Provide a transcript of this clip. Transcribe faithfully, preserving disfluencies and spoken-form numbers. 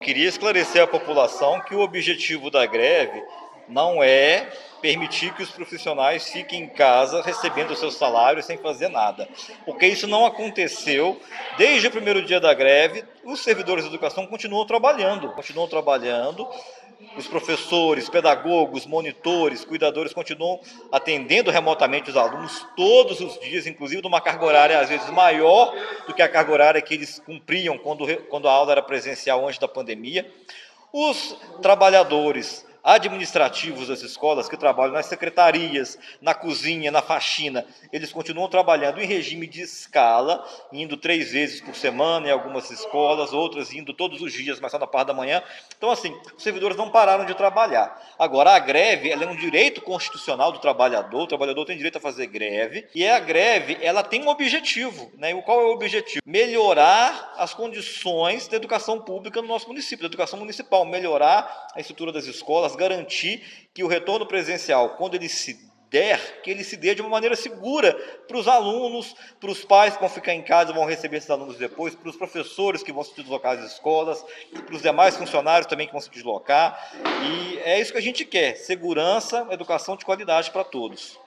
Queria esclarecer à população que o objetivo da greve não é permitir que os profissionais fiquem em casa recebendo seus salários sem fazer nada, porque isso não aconteceu desde o primeiro dia da greve. Os servidores de educação continuam trabalhando, continuam trabalhando, os professores, pedagogos, monitores, cuidadores continuam atendendo remotamente os alunos todos os dias, inclusive numa carga horária às vezes maior do que a carga horária que eles cumpriam quando, quando a aula era presencial antes da pandemia. Os trabalhadores administrativos das escolas, que trabalham nas secretarias, na cozinha, na faxina, eles continuam trabalhando em regime de escala, indo três vezes por semana em algumas escolas, outras indo todos os dias, mas só na parte da manhã. Então, assim, os servidores não pararam de trabalhar. Agora, a greve, ela é um direito constitucional do trabalhador, o trabalhador tem direito a fazer greve, e a greve, ela tem um objetivo, né? E qual é o objetivo? Melhorar as condições da educação pública no nosso município, da educação municipal, melhorar a estrutura das escolas, garantir que o retorno presencial, quando ele se der, que ele se dê de uma maneira segura para os alunos, para os pais que vão ficar em casa e vão receber esses alunos depois, para os professores que vão se deslocar às escolas, para os demais funcionários também que vão se deslocar. E é isso que a gente quer: segurança, educação de qualidade para todos.